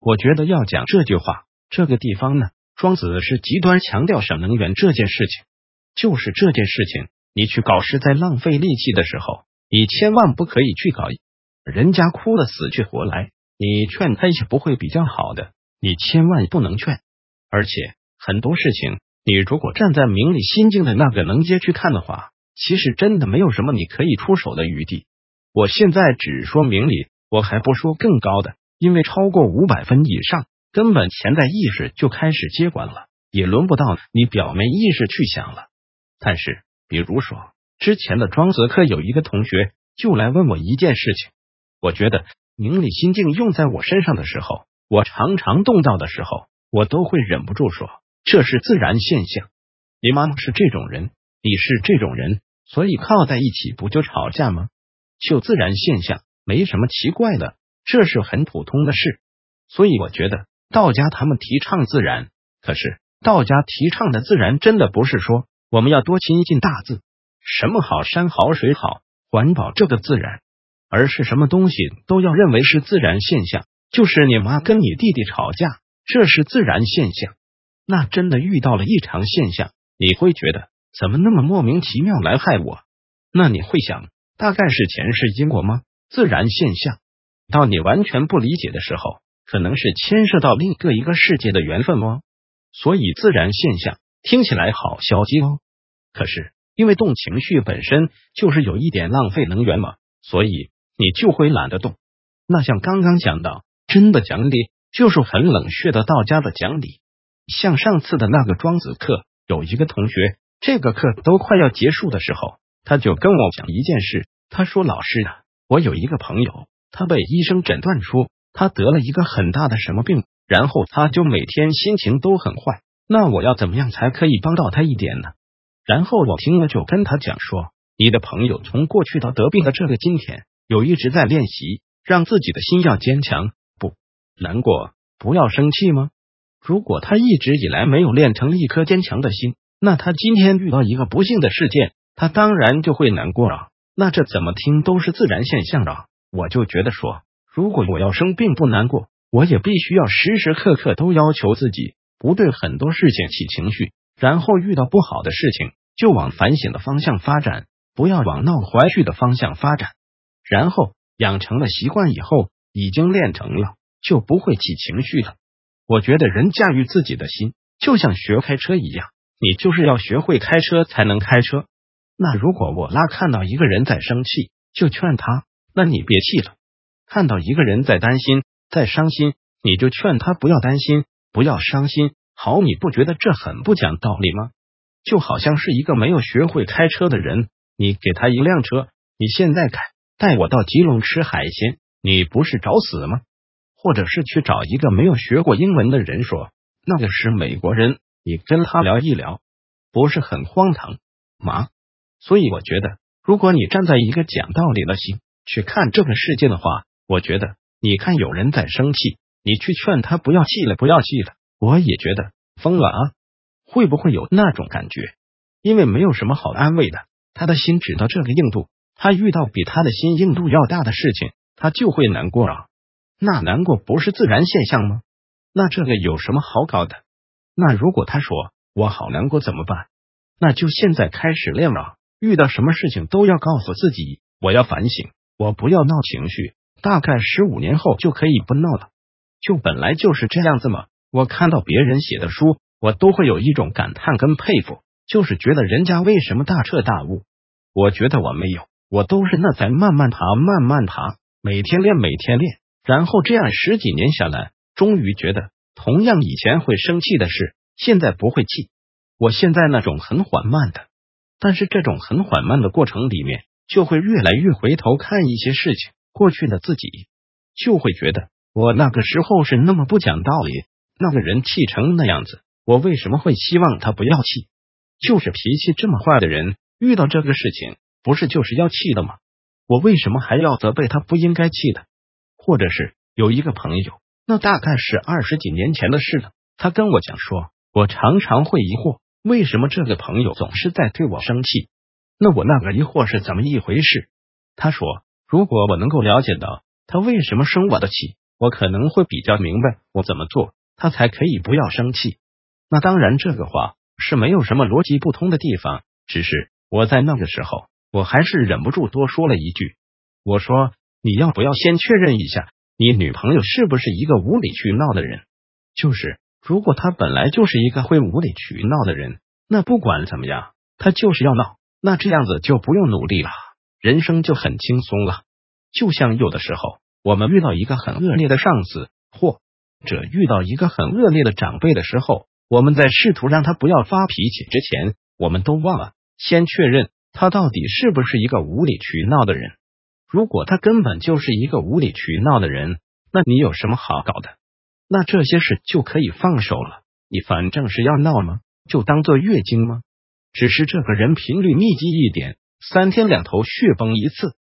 我觉得要讲这句话，这个地方呢，庄子是极端强调省能源这件事情。就是这件事情，你去搞是在浪费力气的时候，你千万不可以去搞。人家哭得死去活来，你劝他也不会比较好的，你千万不能劝。而且很多事情，你如果站在明理心境的那个能阶去看的话，其实真的没有什么你可以出手的余地。我现在只说明理，我还不说更高的，因为超过500分以上，根本潜在意识就开始接管了，也轮不到你表面意识去想了。但是比如说之前的庄子课有一个同学就来问我一件事情，我觉得明理心境用在我身上的时候，我常常动到的时候，我都会忍不住说这是自然现象。你妈是这种人，你是这种人，所以靠在一起不就吵架吗？就自然现象没什么奇怪的，这是很普通的事。所以我觉得道家他们提倡自然，可是道家提倡的自然真的不是说我们要多亲近大自，什么好山好水好环保这个自然，而是什么东西都要认为是自然现象。就是你妈跟你弟弟吵架，这是自然现象。那真的遇到了异常现象，你会觉得怎么那么莫名其妙来害我？那你会想大概是前世因果吗？自然现象到你完全不理解的时候，可能是牵涉到另一个世界的缘分哦。所以自然现象听起来好消极哦，可是因为动情绪本身就是有一点浪费能源嘛，所以你就会懒得动。那像刚刚讲到真的讲理，就是很冷血的道家的讲理。像上次的那个庄子课，有一个同学，这个课都快要结束的时候，他就跟我讲一件事，他说老师啊，我有一个朋友，他被医生诊断出他得了一个很大的什么病，然后他就每天心情都很坏，那我要怎么样才可以帮到他一点呢？然后我听了就跟他讲说，你的朋友从过去到得病的这个今天，有一直在练习让自己的心要坚强，不难过，不要生气吗？如果他一直以来没有练成一颗坚强的心，那他今天遇到一个不幸的事件，他当然就会难过啊。那这怎么听都是自然现象啊。我就觉得说，如果我要生病不难过，我也必须要时时刻刻都要求自己不对很多事情起情绪，然后遇到不好的事情就往反省的方向发展，不要往闹怀去的方向发展。然后养成了习惯以后，已经练成了，就不会起情绪了。我觉得人驾驭自己的心就像学开车一样，你就是要学会开车才能开车。那如果我看到一个人在生气，就劝他，那你别气了。看到一个人在担心在伤心，你就劝他不要担心不要伤心。好，你不觉得这很不讲道理吗？就好像是一个没有学会开车的人，你给他一辆车，你现在开，带我到吉隆吃海鲜，你不是找死吗？或者是去找一个没有学过英文的人说，那个是美国人，你跟他聊一聊，不是很荒唐吗？所以我觉得，如果你站在一个讲道理的心去看这个世界的话，我觉得你看有人在生气，你去劝他不要气了，不要气了，我也觉得疯了啊！会不会有那种感觉？因为没有什么好安慰的，他的心只到这个硬度，他遇到比他的心硬度要大的事情，他就会难过啊。那难过不是自然现象吗？那这个有什么好搞的？那如果他说我好难过怎么办？那就现在开始练了，遇到什么事情都要告诉自己，我要反省，我不要闹情绪，大概15年后就可以不闹了。就本来就是这样子嘛。我看到别人写的书，我都会有一种感叹跟佩服，就是觉得人家为什么大彻大悟。我觉得我没有，我都是那在慢慢爬，慢慢爬，每天练，每天练，然后这样10几年下来，终于觉得同样以前会生气的事，现在不会气。我现在那种很缓慢的，但是这种很缓慢的过程里面，就会越来越回头看一些事情，过去的自己就会觉得我那个时候是那么不讲道理，那个人气成那样子，我为什么会希望他不要气？就是脾气这么坏的人，遇到这个事情不是就是要气的吗？我为什么还要责备他不应该气的？或者是有一个朋友，那大概是20几年前的事了，他跟我讲说，我常常会疑惑，为什么这个朋友总是在对我生气？那我那个疑惑是怎么一回事？他说，如果我能够了解到他为什么生我的气， 我可能会比较明白我怎么做，他才可以不要生气。那当然，这个话是没有什么逻辑不通的地方，只是我在那个时候，我还是忍不住多说了一句，我说你要不要先确认一下，你女朋友是不是一个无理取闹的人？就是如果她本来就是一个会无理取闹的人，那不管怎么样，她就是要闹，那这样子就不用努力了，人生就很轻松了。就像有的时候我们遇到一个很恶劣的上司，或者遇到一个很恶劣的长辈的时候，我们在试图让他不要发脾气之前，我们都忘了先确认他到底是不是一个无理取闹的人。如果他根本就是一个无理取闹的人，那你有什么好搞的？那这些事就可以放手了。你反正是要闹吗？就当做月经吗？只是这个人频率密集一点，3天2头血崩一次，